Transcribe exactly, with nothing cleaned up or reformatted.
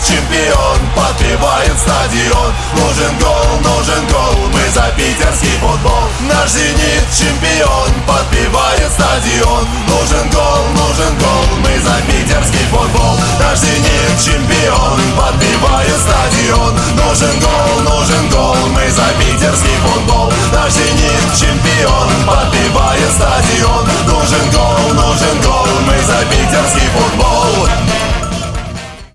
чемпион подпевает стадион. Нужен гол, нужен гол, мы за питерский футбол. Наш «Зенит» чемпион подпевает стадион. Нужен гол, нужен гол, мы за питерский футбол. Наш «Зенит» чемпион подпевает стадион. Нужен гол, нужен гол, мы за питерский футбол. Наш «Зенит» чемпион